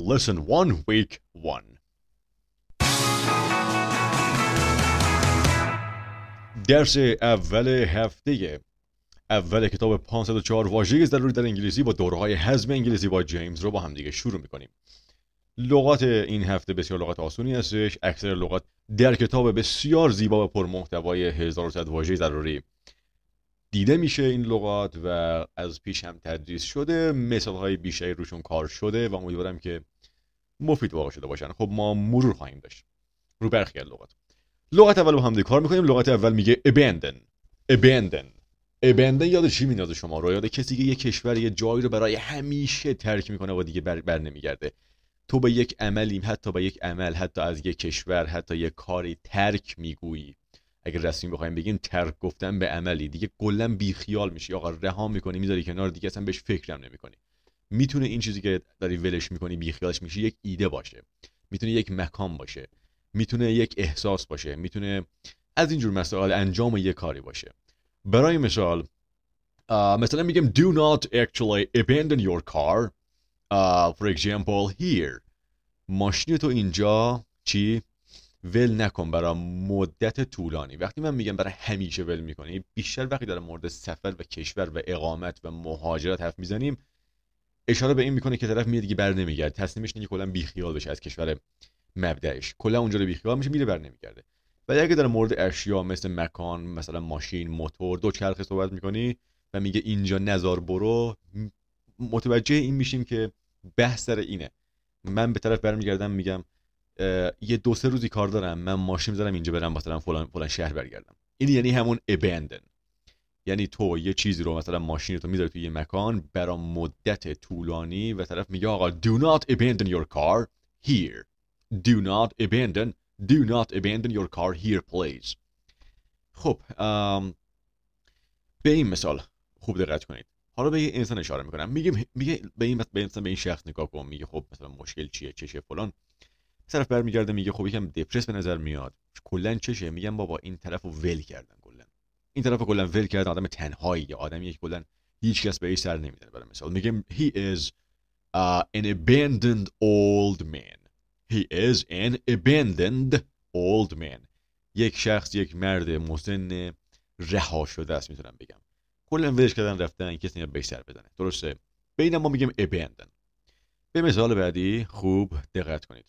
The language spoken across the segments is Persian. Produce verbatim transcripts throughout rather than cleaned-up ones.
lesson one week one. درس اول هفته اول کتاب پانصد و چهار واژه ضروری در انگلیسی با دوره‌های هضم انگلیسی با جیمز رو با هم دیگه شروع می‌کنیم. لغات این هفته بسیار لغات آسونی هستش. اکثر لغات در کتاب بسیار زیبا و پرمحتوای هزار و صد واژه ضروری دیده میشه. این لغات و از پیش هم تدریس شده، مثال‌های بیشتری روشون کار شده و امیدوارم که مفید واقع شده باشن. خب ما مرور خواهیم داشت رو برخی از لغات. لغت اول با هم دیگه کار می‌کنیم. لغت اول میگه abandon. abandon. abandon یاد چی میندازه شما رو؟ یاد کسی که یه کشور یه جایی رو برای همیشه ترک میکنه و دیگه بر, بر نمیگرده. تو به یک عملی، حتی به یک عمل، حتی از یک کشور، حتی یک کاری ترک میگویی. اگر رسمی بخوایم بگیم ترک گفتن به عملی، دیگه کلا بیخیال میشی، آقا رها میکنی، میذاری کنار، دیگه اصلا بهش فکرم نمیکنی. میتونه این چیزی که داری ولش میکنی، بیخیالش میشی، یک ایده باشه، میتونه یک مکان باشه، میتونه یک احساس باشه، میتونه از اینجور مسائل انجام یک کاری باشه. برای مثال uh, مثلا میگم do not actually abandon your car uh, for example here. ماشین تو اینجا چی؟ ول نکن برای مدت طولانی. وقتی من میگم برای همیشه ول میکنی، بیشتر وقتی در مورد سفر و کشور و اقامت و مهاجرت حرف میزنیم، اشاره به این میکنه که طرف میاد دیگه بر نمیگرده. تصمیمش اینه که کلا بیخیال بشه از کشور مبدأش، کلا اونجا رو بیخیال میشه، میره بر نمیگرده. ولی اگه در مورد اشیا مثل مکان، مثلا ماشین، موتور، دوچرخه صحبت میکنی و میگه اینجا نزار برو، متوجه این میشیم که بحث سر اینه. من به طرف برمیگردم میگم یه دو سه روزی کار دارم، من ماشین میذارم اینجا برم مثلا فلان فلان شهر برگردم. این یعنی همون abandon. یعنی تو یه چیزی رو، مثلا ماشین تو میذاری توی یه مکان برای مدت طولانی و طرف میگه آقا do not abandon your car here. do not abandon do not abandon your car here please. خب به این مثال خوب دقت کنید. حالا به یه انسان اشاره میکنم، میگه میگه به این به این به این شخص نگاه کن، میگه خب مثلا مشکل چیه، چشه فلان. طرف برمیگرده میگه خب یکم دپرس به نظر میاد، کلا چشه؟ میگم بابا این طرفو ول کردن، کلا این طرفو کلا ول کردن، آدم تنهایی، آدمی که کلا هیچ کس بهش سر نمیزنه. برای مثال میگم he is uh, an abandoned old man. he is an abandoned old man. یک شخص، یک مرد مسن رها شده است، میتونم بگم کلا ولش کردن رفتن، کسی نمیاد بهش سر بزنه. درسته؟ ببینم ما میگیم abandon. به مثال بعدی خوب دقت کنید.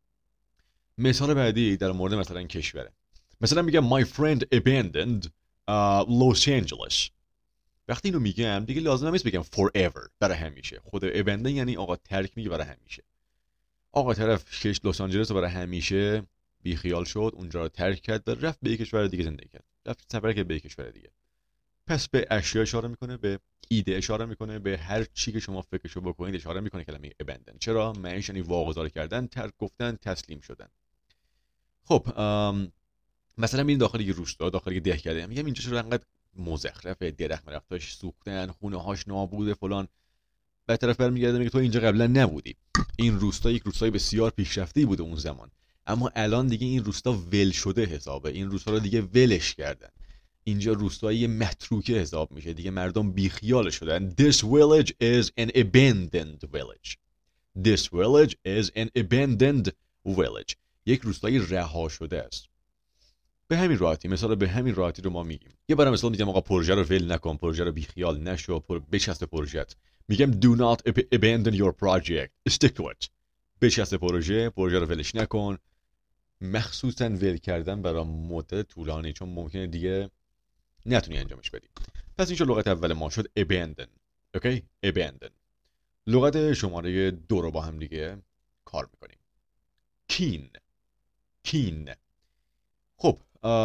مثال بعدی در مورد مثلا کشوره. مثلا میگم my friend abandoned uh, Los Angeles. وقتی اینو میگم دیگه لازم نیست بگم forever، برای همیشه. خود abandon یعنی آقا ترک میگه برای همیشه. آقا طرف کش لس آنجلس رو برای همیشه بیخیال شد، اونجا رو ترک کرد و رفت به یک کشور دیگه زندگی کرد، رفت سفر کرد به یک کشور دیگه. پس به اشیا اشاره میکنه، به ایده اشاره میکنه، به هر چی که شما فکرشو بکنید اشاره میکنه کلمه abandon. چرا؟ معنیش یعنی واگذار کردن، ترک گفتن، تسلیم شدن. خب مثلا این داخل یه روستا، داخل یه دهکده، میگم اینجا چرا انقدر مزخرفه، درخت مرختاش سوختن، خونه هاش نابوده فلان. به طرف برمیگرده میگه تو اینجا قبلا نبودی. این روستا یک روستای بسیار پیشرفته بوده اون زمان، اما الان دیگه این روستا ول شده حسابه. این روستا رو دیگه ولش کردن. اینجا روستای متروکه حساب میشه، دیگه مردم بیخیال شدن. This village is an abandoned village. This village is an abandoned village. یک روستای رها شده است. به همین راحتی، مثلا به همین راحتی رو ما میگیم. یه بار مثلا میگم آقا پروژه رو ول نکن، پروژه رو بیخیال نشو، پر بچسب پروژه‌ت. میگم do not abandon your project. Stick to it. بچسب پروژه، پروژه رو ولش نکن. مخصوصا ول کردن برای مدت طولانی، چون ممکنه دیگه نتونی انجامش بدی. پس این شد لغت اول ما، شد abandon. اوکی؟ abandon. لغت شماره دو رو با هم دیگه کار میکنیم. keen. keen. خب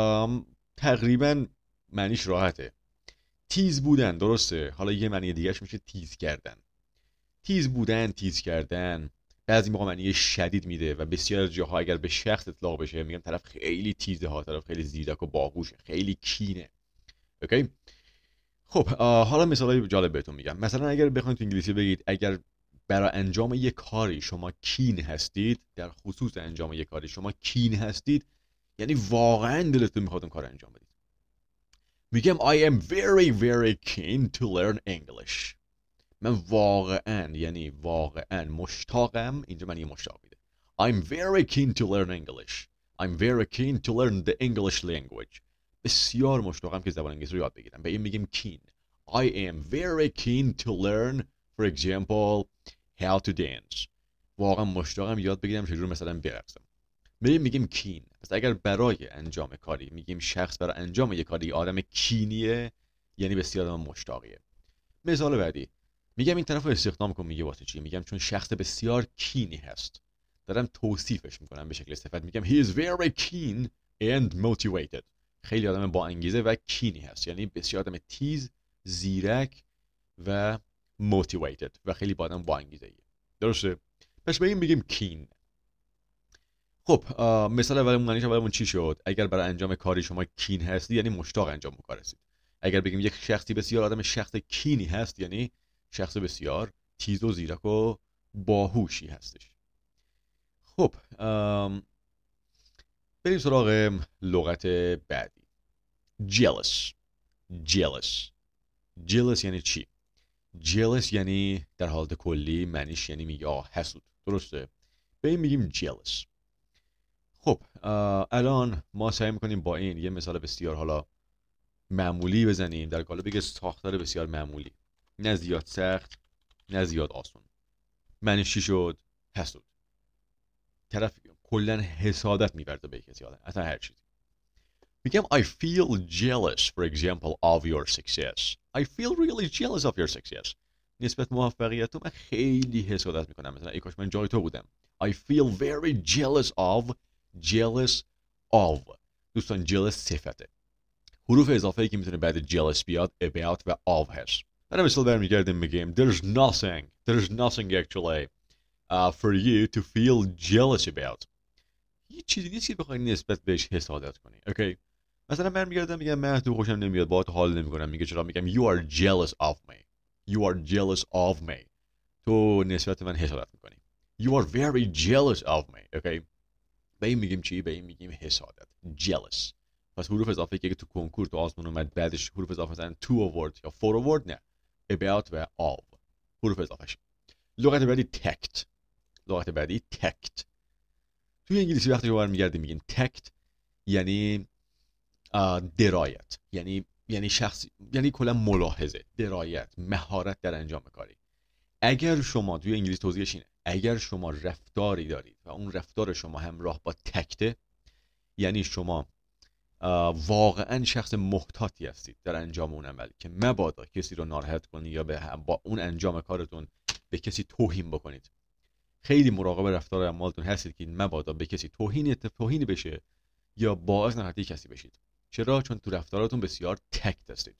تقریبا معنیش راحته. تیز بودن، درسته؟ حالا یه معنی دیگهش میشه تیز کردن. تیز بودن، تیز کردن بعضی موقع معنی شدید میده و بسیار از جاها اگر به شخص اطلاق بشه میگم طرف خیلی تیزه ها، طرف خیلی زیرک و باهوشه، خیلی کینه. اوکی؟ خب حالا مثالای جالب بهتون میگم. مثلا اگر بخواید تو انگلیسی بگید اگر برای انجام یک کاری شما کین هستید، در خصوص انجام یک کاری شما کین هستید، یعنی واقعا دلتون میخواد اون کار انجام بدید. میگم I am very very keen to learn English. من واقعا یعنی واقعا مشتاقم، اینجا من یه مشتاق میده. I'm very keen to learn English. I'm very keen to learn the English language. بسیار مشتاقم که زبان انگلیسی رو یاد بگیرم. به این میگیم keen. I am very keen to learn, for example, how to dance. واقعا مشتاقم یاد بگیرم چجوری مثلا برقصم. به این میگیم keen. پس اگر برای انجام کاری میگیم شخص برای انجام یک کاری آدم کینیه، یعنی بسیار آدم مشتاقیه. مثال بعدی، میگم این طرف رو استخدام کن. میگه واسه چی؟ میگم چون شخص بسیار کینی هست. دارم توصیفش میکنم به شکل صفت. میگم he is very keen and motivated. خیلی آدم با انگیزه و کینی هست، یعنی بسیار آدم تیز، زیرک و motivated و خیلی با آدم با انگیزه ایه. درسته؟ پس به این میگیم keen. خب مثال اولمون معنیش اولمون چی شد؟ اگر برای انجام کاری شما کین هستی یعنی مشتاق انجام کار هستید. اگر بگیم یک شخصی بسیار آدم شخص کینی هست یعنی شخص بسیار تیز و زیرک و باهوشی هستش. خب بریم سراغ لغت بعدی. jealous. jealous. jealous یعنی چی؟ jealous یعنی در حالت کلی معنیش یعنی میگه حسود. درسته؟ به این میگیم jealous. خب الان ما سعی میکنیم با این یه مثال بسیار حالا معمولی بزنیم در قالب یک ساختار بسیار معمولی، نه زیاد سخت نه زیاد آسان. معنیش چی شد؟ حسود. طرف کلا حسادت می‌ورزه به کسی، اصلا هر چیزی. میگم I feel jealous for example of your success. I feel really jealous of your success. نسبت موفقیت تو من خیلی حسادت میکنم. مثلا ای کاش من جای تو بودم. I feel very jealous of. jealous of. دوستان jealous صفته. حروف اضافه‌ای که میتونه بعد jealous بیاد about و of هست. من مثال برمیگردیم میگیم there's nothing there's nothing actually uh, for you to feel jealous about. هیچ چیزی نیست که بخوای نسبت بهش حسادت کنی. اوکی؟ مثلا برمیگردم میگم من تو خوشم نمیاد، باهات حال نمیکنم. میگه چرا؟ میگم you are jealous of me. you are jealous of me. تو نسبت من حسادت میکنی. you are very jealous of me. اوکی؟ به این میگیم چی؟ به این میگیم حسادت. jealous. پس حروف اضافه که تو کنکور تو آزمون اومد بعدش حروف اضافه مثلا to a word یا for a word، نه about و of حروف اضافه شد. لغت بعدی tact. لغت بعدی tact. توی انگلیسی وقتی شما میگردیم میگین tact یعنی درایت، یعنی یعنی شخص، یعنی کلا ملاحظه، درایت، مهارت در انجام کاری. اگر شما توی انگلیسی توضیحش اینه، اگر شما رفتاری دارید و اون رفتار شما همراه با تکته، یعنی شما واقعا شخص محتاطی هستید در انجام اون عمل که مبادا کسی رو ناراحت کنید یا به با اون انجام کارتون به کسی توهین بکنید. خیلی مراقب رفتار اعمالتون هستید که مبادا به کسی توهین توهین بشه یا باعث ناراحتی کسی بشید. چرا؟ چون تو رفتاراتون بسیار تکت هستید.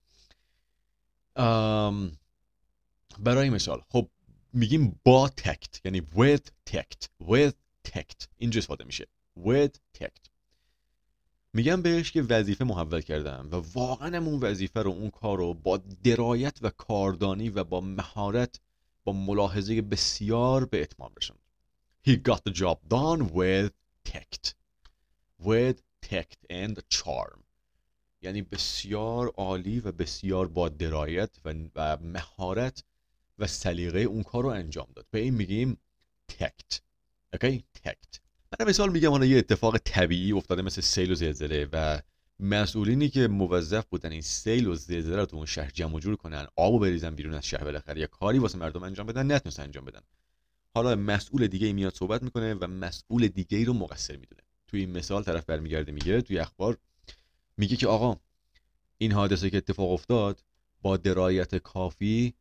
برای مثال خب میگیم با تکت، یعنی with tact. with tact اینجا استفاده میشه. with tact. میگم بهش که وظیفه محول کردم و واقعا اون وظیفه رو، اون کار رو با درایت و کاردانی و با مهارت، با ملاحظه بسیار به اتمام رسوند. He got the job done with tact. with tact and charm. یعنی بسیار عالی و بسیار با درایت و, و مهارت و سلیقه اون کار رو انجام داد. به این میگیم tact. اوکی؟ tact. من مثال میگم حالا یه اتفاق طبیعی افتاده مثل سیل و زلزله و مسئولینی که موظف بودن این سیل و زلزله رو تو اون شهر جمع جور کنن، آبو بریزن بیرون از شهر، بالاخره یه کاری واسه مردم انجام بدن، نتونستن انجام بدن. حالا مسئول دیگه میاد صحبت میکنه و مسئول دیگه رو مقصر میدونه. توی این مثال طرف برمیگرده میگه توی اخبار میگه که آقا این حادثه که اتفاق افتاد با درایت کافی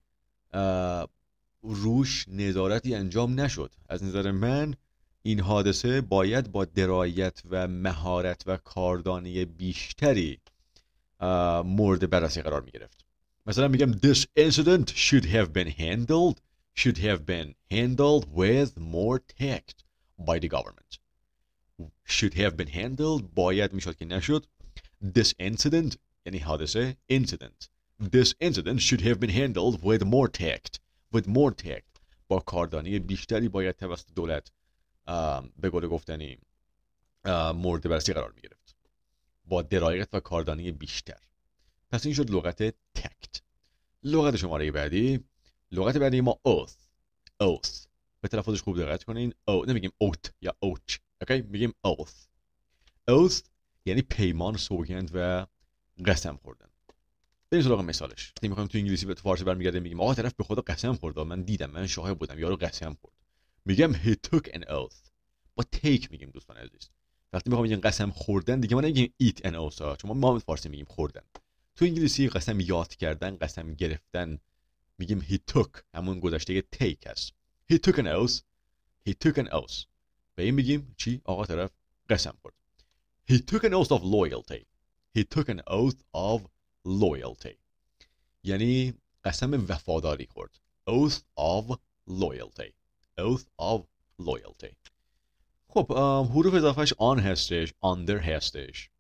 روش نظارتی انجام نشد. از نظر من این حادثه باید با درایت و مهارت و کاردانی بیشتری مورد بررسی قرار می گرفت. مثلا میگم this incident should have been handled should have been handled with more tact by the government. should have been handled باید میشد که نشد. this incident یعنی حادثه، incident this incident should have been handled with more tact with more tact با کاردانی بیشتری باید توسط دولت به قول گفتنی مورد بررسی قرار می گرفت، با درایت و کاردانی بیشتر. پس این شد لغت تکت. لغت شماره بعدی لغت بعدی ما oath oath به تلفظش خوب دقت کنین. او نمیگیم oath یا oath، اوکی، میگیم oath. oath یعنی پیمان، سوگند و قسم خوردن. بریم سراغ مثالش. وقتی میخوایم تو انگلیسی به فارسی برمیگردیم میگیم آقا طرف به خدا قسم خورد، من دیدم، من شاهد بودم، یارو قسم خورد. میگم he took an oath. با take میگیم دوستان عزیز. وقتی میخوام بگیم قسم خوردن دیگه ما نمیگیم eat an oath ها، چون ما فارسی میگیم خوردن. تو انگلیسی قسم یاد کردن، قسم گرفتن میگیم he took، همون گذشته take هست. he took an oath he took an oath. به این میگیم چی؟ آقا طرف قسم خورد. he took an oath of loyalty. he took an oath of loyalty یعنی قسم وفاداری خورد. oath of loyalty oath of loyalty. خب حروف اضافهش on هستش، under هستش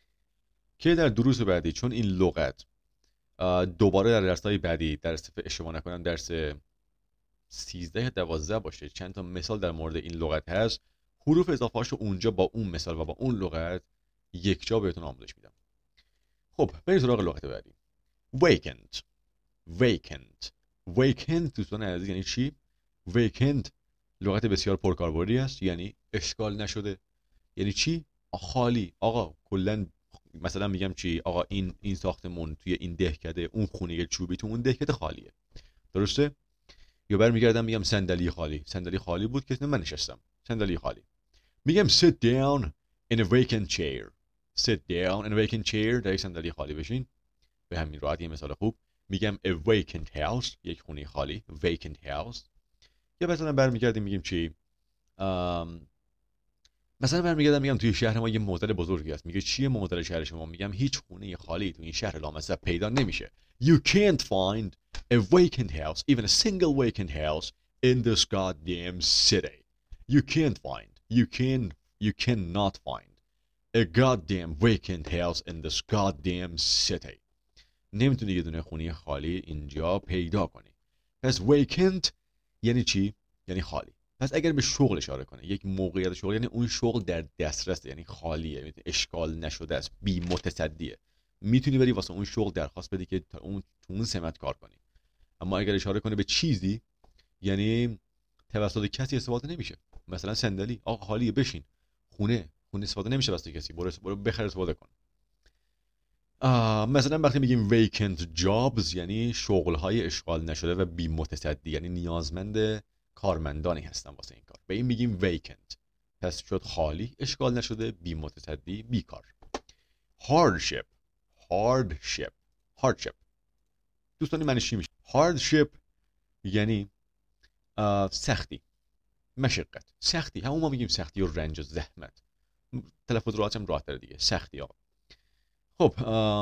که در دروس بعدی چون این لغت دوباره در درس‌های بعدی، درس اشتباه نکنم درس سیزده یا دوازده باشه، چند تا مثال در مورد این لغت هست. حروف اضافه‌اش رو اونجا با اون مثال و با اون لغت یک جا بهتون آموزش میدم. خب بریم سراغ لغت بعدی. vacant vacant vacant دوستان عزیز یعنی چی؟ vacant لغت بسیار پرکاربردی است، یعنی اشغال نشده. یعنی چی؟ خالی. آقا کلا مثلا میگم چی؟ آقا این این ساختمون توی این دهکده، اون خونه چوبی تو اون دهکده خالیه، درسته؟ یا برمیگردم میگم صندلی خالی، صندلی خالی بود که من نشستم، صندلی خالی. میگم sit down in a vacant chair. sit down in a vacant chair، در یک صندلی خالی بشین. به همین راحت یه مثال خوب. میگم a vacant house، یک خونه خالی، vacant house. یا مثلا برمیگردیم میگیم چی؟ ام... مثلا برمیگردم میگم توی شهر ما یه معضل بزرگی هست. میگه چیه معضل شهر شما؟ میگم هیچ خونه خالی تو این شهر لامصب پیدا نمیشه. You can't find a vacant house, even a single vacant house in this goddamn city. You can't find, you can, you cannot find a goddamn vacant house in this goddamn city. نمیتونی یه دونه خونه خالی اینجا پیدا کنی. پس vacant یعنی چی؟ یعنی خالی. پس اگر به شغل اشاره کنه، یک موقعیت شغل، یعنی اون شغل در دسترسه، یعنی خالیه، یعنی اشغال نشده است، بی متصدیه. میتونی بری واسه اون شغل درخواست بدی که تا اون تو اون سمت کار کنی. اما اگر اشاره کنه به چیزی، یعنی توسط کسی استفاده نمیشه. مثلا صندلی، آقا خالیه بشین. خونه، خونه استفاده نمیشه توسط کسی، برو برو بخر استفاده کن. مثلا وقتی میگیم vacant jobs یعنی شغل‌های اشغال نشده و بی متصدی، یعنی نیازمند کارمندانی هستن واسه این کار. به این میگیم vacant. پس شد خالی، اشغال نشده، بی متصدی، بیکار. hardship hardship hardship دوستانی معنیش چی میشه؟ hardship یعنی سختی، مشقت، سختی. همون ما میگیم سختی و رنج و زحمت. تلفظ راحت هم راحت تره دیگه، سختی آقا. خب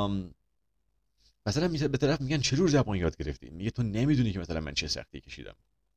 مثلا به طرف میگن چه جور زبان یاد گرفتی؟ میگه تو نمیدونی که مثلا من چه سختی کشیدم.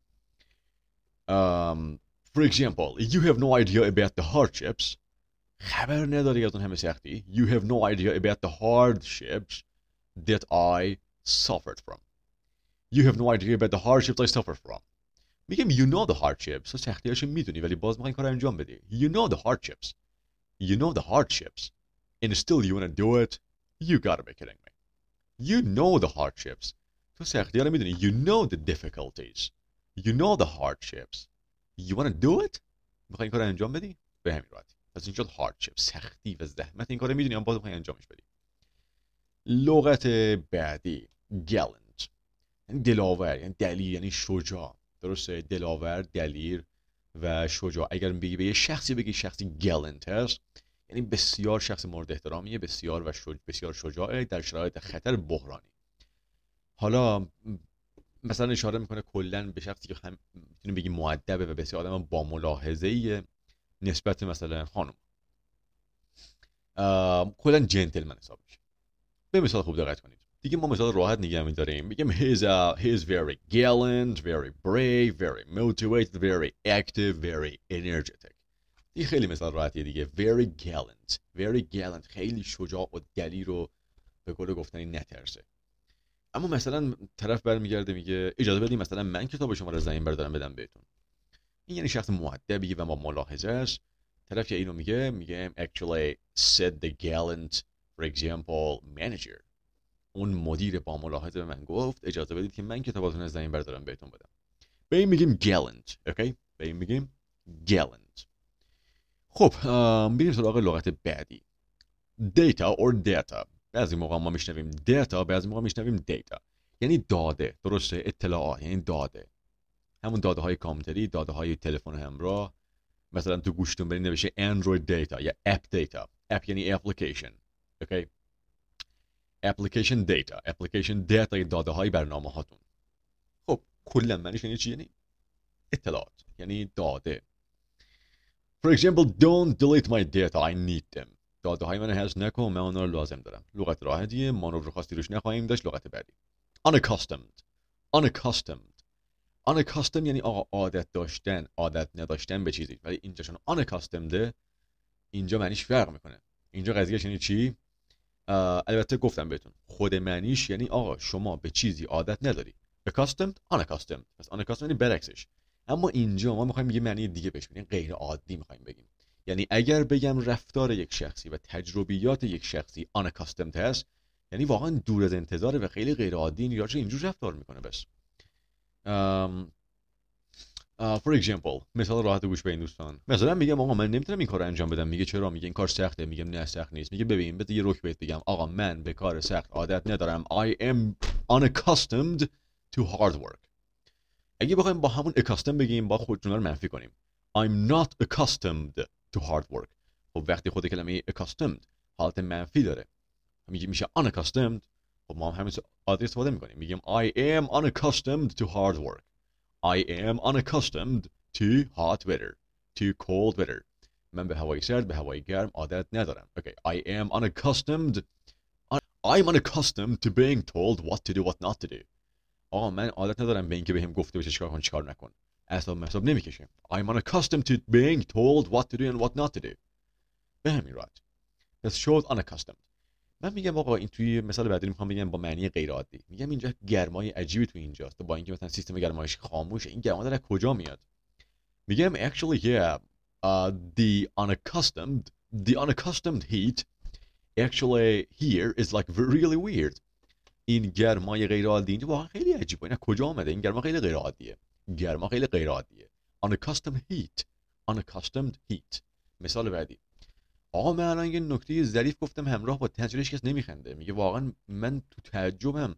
um, For example, you have no idea about the hardships. خبر نداری از اون همه سختی. You have no idea about the hardships that I suffered from. You have no idea about the hardships I suffered from. میگم you know the hardships. تو سختیاشو میدونی ولی باز میخوای کار انجام بدی. You know the hardships. You know the hardships. And still you want to do it. You gotta be kidding me. You know the hardships. تو سختی‌ها رو میدونی. You know the difficulties. You know the hardships. You want to do it. میخوای این کار انجام بدی؟ به همین راحتی. پس این شد hardship. سختی و زحمت این کار رو میدونی اما باز میخوای انجامش بدی. لغت بعدی gallant. یعنی دلاور، یعنی دلیر، یعنی شجاع. درسته؟ دلاور، دلیر و شجاع. اگر بگی به یه شخصی بگی شخصی gallant هست، یعنی بسیار شخص مورد احترامیه، بسیار و شج... بسیار شجاعه در شرایط خطر بحرانی. حالا مثلا اشاره میکنه کلا به شخصی که هم میتونیم بگیم مؤدبه و بسیار آدم با ملاحظه‌ای نسبت مثلا خانم. کلا جنتلمن حساب میشه. به مثال خوب دقت کنید. دیگه ما مثال راحت نگه می‌داریم. میگیم he's a he's very gallant, very brave, very motivated, very active, very energetic. این خیلی مثال راحتیه دیگه. very gallant, very gallant، خیلی شجاع و دلیر و به قول گفتنی نترسه. اما مثلا طرف برمیگرده میگه اجازه بدید مثلا من کتاب شما رو زمین بردارم بدم بهتون. این یعنی شخص مؤدبی و با ملاحظه است. طرف که اینو میگه میگه actually said the gallant for example manager. اون مدیر با ملاحظه به من گفت اجازه بدید که من کتاباتون از این بردارم بهتون بدم. به این میگیم gallant. اوکی، به این میگیم gallant. خب بریم سراغ لغت بعدی. data or data. بعضی موقع ما میشنویم data، بعضی موقع میشنویم data. یعنی داده، درسته، اطلاعات، یعنی داده. همون داده های کامپیوتری، داده های تلفن همراه. مثلا تو گوشتون برید نوشته Android data یا app data. app یعنی application. اوکی. application data. application data داده های برنامه هاتون. خب کلا معنیش یعنی چی؟ یعنی اطلاعات، یعنی داده. For example, don't delete my data. I need them. داده های من حذف نکن، من اونها رو لازم دارم. لغت راحتیه، مانور خاصی روش نخواهیم داشت. لغت بعدی. Unaccustomed. Unaccustomed. Unaccustomed یعنی آقا عادت داشتن، عادت نداشتن به چیزی. ولی اینجا چون unaccustomed اینجا معنیش فرق میکنه. اینجا قضیهش یعنی چی؟ البته گفتم بهتون خود معنیش یعنی آقا شما به چیزی عادت نداری. Accustomed, unaccustomed. پس unaccustomed یعنی برعکسش. اما اینجا ما میخوایم یه معنی دیگه بهش بدیم، غیر عادی میخوایم بگیم. یعنی اگر بگم رفتار یک شخصی و تجربیات یک شخصی unaccustomed هست، یعنی واقعا دور از انتظار و خیلی غیر عادی، یا چه اینجور رفتار میکنه. بس um, uh, for example مثال راحت گوش بدین دوستان. مثلا میگم آقا من نمیتونم این کار رو انجام بدم. میگه چرا؟ میگه این کار سخته. میگم نه سخت نیست. میگه ببین بذار یه رک بهت بگم آقا من به کار سخت عادت ندارم. I am unaccustomed to hard work. اگه بخوایم با همون accustomed بگیم با خود جمله رو منفی کنیم. I'm not accustomed to hard work. خب وقتی خود کلمه accustomed حالت منفی داره میگه میشه unaccustomed. خب ما هم همین عادی استفاده میکنیم. میگیم I am unaccustomed to hard work. I am unaccustomed to hot weather. To cold weather. من به هوای سرد به هوای گرم عادت ندارم. Okay. I am unaccustomed. I'm unaccustomed to being told what to do, what not to do. آقا من عادت ندارم به اینکه بهم گفته بشه چیکار کن چیکار نکن. اصلا حساب نمیکشه. I'm unaccustomed to being told what to do and what not to do. به همین راحت. پس شد unaccustomed. من میگم آقا این توی مثال بعدی میخوام بگم با معنی غیر عادی. میگم اینجا گرمای عجیبی تو اینجاست. با اینکه مثلا سیستم گرمایش خاموشه، این گرما از کجا میاد؟ میگم actually yeah uh, the unaccustomed the unaccustomed heat actually here is like really weird. این گرمای غیر عادی اینجا واقعا خیلی عجیبه. اینا کجا اومده؟ این گرما خیلی غیر عادیه. گرما خیلی غیر عادیه. Unaccustomed heat. Unaccustomed heat. مثال بعدی. آقا من الان یه نکته ظریف گفتم همراه با تجربهش کس نمیخنده. میگه واقعا من تو تعجبم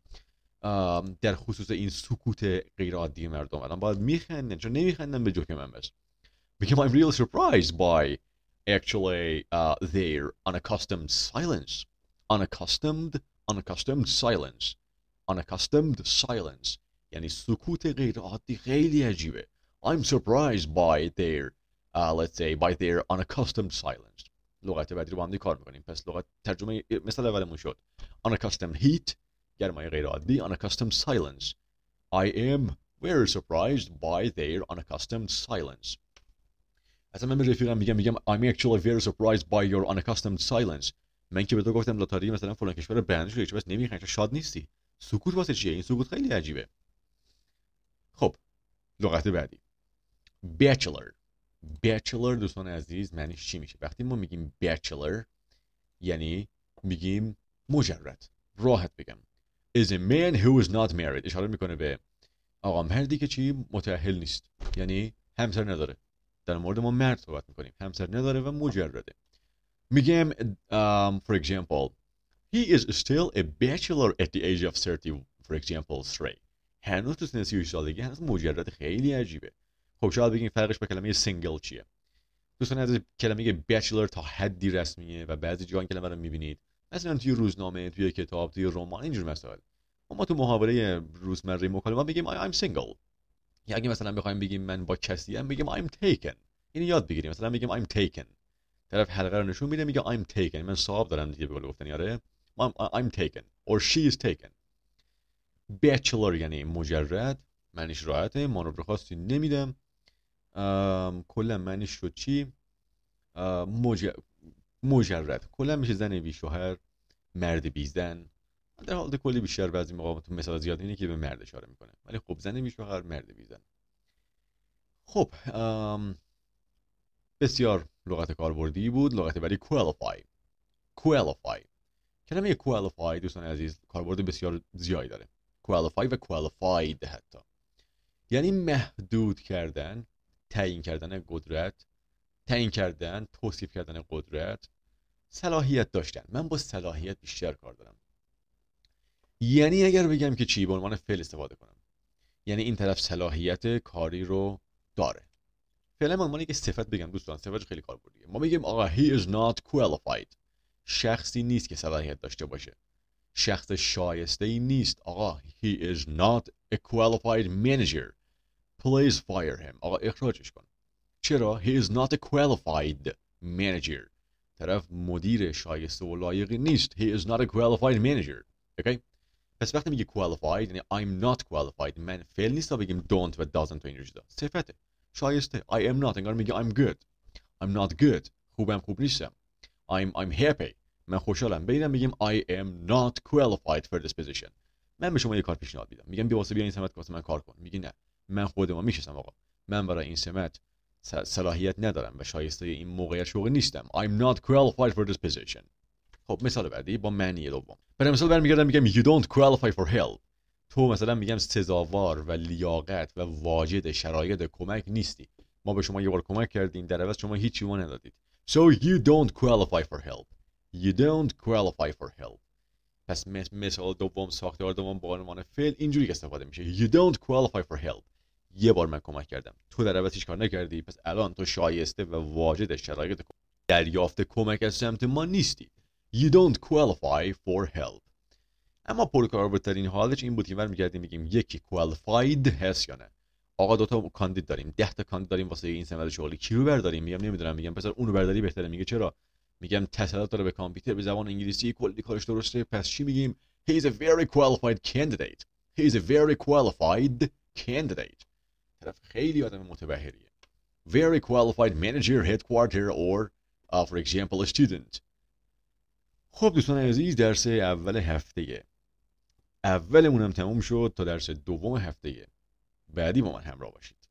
در خصوص این سکوت غیر عادی مردم. الان باید میخندن چون نمیخندن به جوک من. بس میگم I'm really surprised by actually uh, their unaccustomed silence. Unaccustomed unaccustomed silence. Unaccustomed silence. یعنی سکوت غیر عادی خیلی عجیبه. I'm surprised by their uh, let's say by their unaccustomed silence. لغت بعدی رو با هم دیگه کار میکنیم. پس لغت ترجمه مثال اولمون شد unaccustomed heat گرمای غیر عادی. unaccustomed silence. I am very surprised by their unaccustomed silence. اصلا من به رفیقم میگم میگم I'm actually very surprised by your unaccustomed silence. من که به تو گفتم لاتاری مثلا فلان کشور برنده شده بس نمیخوای شاد نیستی. سکوت واسه چیه؟ این سکوت خیلی عجیبه. خب لغت بعدی bachelor. bachelor دوستان عزیز معنیش چی میشه؟ وقتی ما میگیم bachelor یعنی میگیم مجرد. راحت بگم is a man who is not married. اشاره میکنه به آقا مردی که چی؟ متأهل نیست، یعنی همسر نداره. در مورد ما مرد صحبت میکنیم. همسر نداره و مجرده. میگم um, for example he is still a bachelor at the age of thirty. for example three. هنوز تو سن سی و شش سالگی هنوز مجرد. خیلی عجیبه. خب شاید بگیم فرقش با کلمه سینگل چیه؟ دوستان از کلمه بچلر تا حدی رسمیه و بعضی جا این کلمه رو میبینید مثلا توی روزنامه، توی کتاب، توی رمان، اینجور مسائل. ما تو محاوره روزمره مکالمه میگیم I'm single. یا اگه مثلا بخوایم بگیم من با کسی ام بگیم I'm taken. اینو یاد بگیریم. مثلا میگیم I'm taken. طرف حلقه رو نشون میده میگه I'm taken. من صاحب دارم دیگه به قول گفتن یاره. I'm taken or she is taken. bachelor یعنی مجرد. معنیش راحته. مانور خاصی نمیدم. کلا معنیش شد چی؟ مج... مجرد. کلا میشه زن بی شوهر، مرد بی زن. در حالت کلی بیشتر بعضی موقع تو مثال زیاد اینه که به مرد اشاره میکنه، ولی خب زن بی شوهر، مرد بی زن. خب بسیار لغت کاربردی بود. لغت بعدی qualify. qualify کلمه qualified دوستان عزیز کاربرد بسیار زیادی داره. qualify و qualified حتی یعنی محدود کردن، تعیین کردن قدرت، تعیین کردن، توصیف کردن قدرت، صلاحیت داشتن. من با صلاحیت بیشتر کار دارم. یعنی اگر بگم که چی، به عنوان فعل استفاده کنم، یعنی این طرف صلاحیت کاری رو داره. فعلا به عنوان یک صفت بگم دوستان، صفت خیلی کاربردیه. ما میگیم آقا he is not qualified، شخصی نیست که صلاحیت داشته باشه، شخص شایسته ای نیست. آقا he is not a qualified manager، please fire him، آقا اخراجش کن. چرا؟ he is not a qualified manager، طرف مدیر شایسته و لایقی نیست. he is not a qualified manager. اوکی؟ پس وقتی میگه qualified یعنی I'm not qualified، من فعل نیست تا بگیم don't و doesn't و این چیزا، صفته. شایسته I am not، انگار میگه I'm good، I'm not good، خوبم خوب نیستم. I'm I'm happy، من خوشحالم. ببینم میگیم I am not qualified for this position. من به شما یه کار پیشنهاد میدم، میگم بیا واسه بیا این سمت واسه من کار کن، میگی نه من خودم میشناسم آقا، من برای این سمت صلاحیت ندارم و شایسته این موقعیت شغلی نیستم. I'm not qualified for this position. خب مثال بعدی با معنی دوم. برای مثال برمیگردم میگم you don't qualify for help، تو مثلا میگم سزاوار و لیاقت و واجد شرایط کمک نیستی. ما به شما یه بار کمک کردیم، در عوض شما هیچی ما ندادید. So you don't qualify for help. You don't qualify for help. پس مثال دوم، ساختار دوم با عنوان فعل اینجوری استفاده میشه. You don't qualify for help. یه بار من کمک کردم، تو در عوض هیچ کار نکردی، پس الان تو شایسته و واجد شرایط دریافت کمک از سمت ما نیستی. You don't qualify for help. اما پرکاربردترین حالش این بود که برمیگردیم میگیم یکی qualified هست یا نه. آقا دو تا کاندید داریم، ده تا کاندید داریم واسه این سمت شغلی، کی رو برداریم؟ میگم نمیدونم. میگم پس اون رو برداری بهتره. میگه چرا؟ میگم تسلط داره به کامپیوتر، به زبان انگلیسی کلی کارش درسته، پس چی میگیم؟ He is a very qualified candidate. He is a very qualified candidate. طرف خیلی آدم متبحریه. Very qualified manager, headquarter or uh, for example a student. خب دوستان عزیز، درس اول هفته اولمون هم تموم شد. تا درس دوم هفته بعدی با من همراه باشید.